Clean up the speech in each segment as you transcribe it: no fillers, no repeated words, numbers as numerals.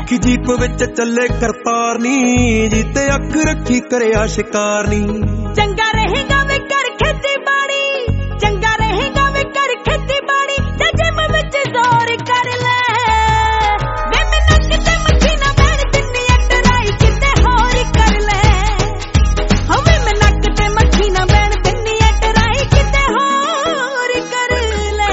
ਦੇਖੀ ਜੀਪ ਵਿੱਚ ਚੱਲੇ ਕਰਤਾਰ ਨੀ, ਜੀਤੇ ਅੱਖ ਰੱਖੀ ਕਰਿਆ ਸ਼ਿਕਾਰ ਨੀ। ਚੰਗਾ ਰਹੇਗਾ ਵੇ ਕਰ ਖੇਤੀ ਬਾੜੀ, ਚੰਗਾ ਰਹੇਗਾ ਵੇ ਕਰ ਖੇਤੀ ਬਾੜੀ, ਤੇ ਜਿਮ ਵਿੱਚ ਜ਼ੋਰ ਕਰ ਲੈ। ਵੇ ਮੈਨੂੰ ਕਿਤੇ ਮੱਖੀ ਨਾ ਬਹਿਣ ਦਿੰਨੀ ਐ, ਟਰਾਈ ਕਿਤੇ ਹੋਰ ਕਰ ਲੈ। ਹੋ ਵੇ ਮੈਨੂੰ ਕਿਤੇ ਮੱਖੀ ਨਾ ਬਹਿਣ ਦਿੰਨੀ ਐ, ਟਰਾਈ ਕਿਤੇ ਹੋਰ ਕਰ ਲੈ।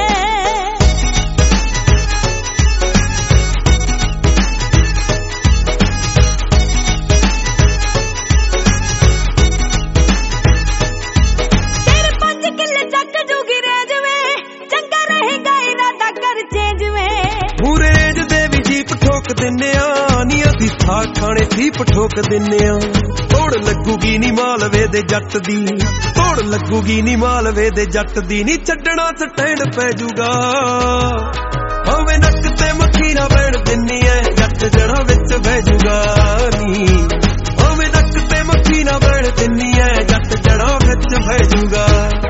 ਮੂਰੇਜ ਦੇ ਵੀ ਜੀਪ ਠੋਕ ਦਿੰਨੇ ਆ ਨੀ, ਅਸੀਂ ਥਾਂ ਖਾਣੇ ਸੀਪ ਠੋਕ ਦਿੰਨੇ ਆ। ਤੋੜ ਲੱਗੂਗੀ ਨੀ ਮਾਲਵੇ ਦੇ ਜੱਟ ਦੀ, ਤੋੜ ਲੱਗੂਗੀ ਨੀ ਮਾਲਵੇ ਦੇ ਜੱਟ ਦੀ ਨੀ, ਛੱਡਣਾ ਸਟੈਂਡ ਪੈ ਜੂਗਾ। ਹੋਵੇ ਨੱਕ ਤੇ ਮੱਖੀ ਨਾ ਬਹਿਣ ਦਿੰਨੀ ਐ, ਜੱਟ ਜੜਾ ਵਿੱਚ ਬਹਿ ਜੂਗਾ ਨੀ। ਹੋਵੇ ਨੱਕ ਤੇ ਮੱਖੀ ਨਾ ਬਹਿਣ ਦਿੰਨੀ ਐ, ਜੱਟ ਜੜਾ ਵਿੱਚ ਬਹਿ ਜੂਗਾ।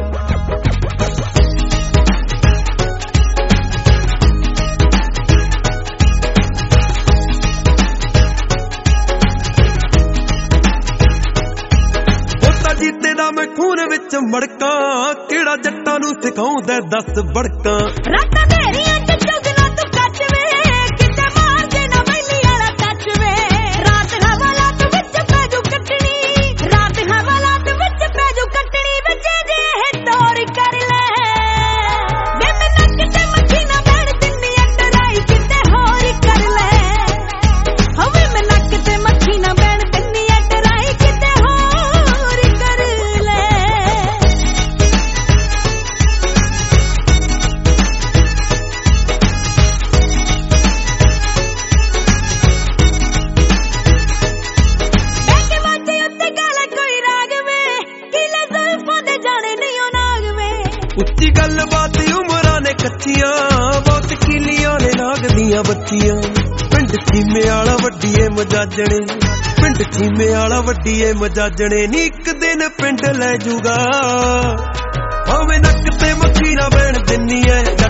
ਜੀਤੇ ਦਾ ਮੈਂ ਖੂਨ ਵਿੱਚ ਮੜਕਾਂ, ਕਿਹੜਾ ਜੱਟਾਂ ਨੂੰ ਸਿਖਾਉਂਦਾ 10 ਬੜਕਾਂ। ਰਾਤਾਂ ਤੇਰੀਆਂ ਚ ਚੁਗਣਾ ਤੂੰ ਕੱਚ ਵੇ, ਕਿਤੇ ਮਾਰ ਦੇ ਨਾ ਬੈਲੀ ਵਾਲਾ ਟੱਚ ਵੇ। ਰਾਤ ਹਵਾਲਾਤ ਵਿੱਚ ਪੈਜੂ ਕੱਟਣੀ, ਰਾਤ ਹਵਾਲਾਤ ਵਿੱਚ ਪੈਜੂ ਕੱਟਣੀ, ਬੱਚੇ ਜੇ ਇਹ ਤੋਰ ਕਰ ਲੈ। ਵੇ ਮੈਨੂੰ ਕਿਤੇ ਮੱਖੀ ਨਾ ਬਹਿਣ ਦਿੰਨੀ ਐ, ਟਰਾਈ ਕਿਤੇ ਹੋਰ ਕਰ ਲੈ। ਹੋਵੇ ਮੈਨੂੰ ਕਿਤੇ ਮੱਖੀ ਨਾ ਬਹਿਣ ਦਿੰਨੀ ਐ, ਟਰਾਈ ਕਿਤੇ ਹੋਰ ਕਰ ਲੈ। ਬੈਕੇ ਵਾਜੇ ਉੱਤੇ ਗਾਲਾ ਕੋਈ ਰਾਗ ਵੇ, ਕਿਲੇ ਜ਼ੁਲਫਾਂ ਦੇ ਜਾਣੇ ਨਹੀਂ ਉਹ ਨਾਗ ਵੇ। ਉੱਚੀ ਗੱਲਬਾਤ ਉਮਰਾਂ ਨੇ ਕੱਚੀਆਂ, ਬਹੁਤ ਕਿਲੀਆਂ ਨੇ ਨਾਗ ਦੀਆਂ ਬੱਚੀਆਂ। ਪਿੰਡ ਚੀਮੇ ਵਾਲਾ ਵੱਡੀਏ ਮਜਾਜਣੇ, ਪਿੰਡ ਚੀਮੇ ਵਾਲਾ ਵੱਡੀਏ ਮਜਾਜਣੇ ਨੀ, ਇੱਕ ਦਿਨ ਪਿੰਡ ਲੈ ਜੂਗਾ। ਹੋਵੇ ਨੱਕ ਤੇ ਮੱਖੀ ਨਾ ਬਹਿਣ ਦਿੰਨੀ ਐ,